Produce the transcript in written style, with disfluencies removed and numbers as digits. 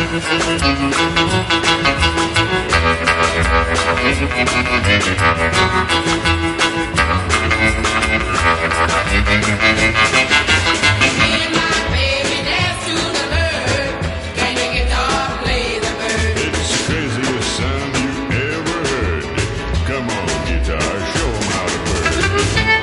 Craziest sound you ever heard. Come on, guitar, show 'em how to work.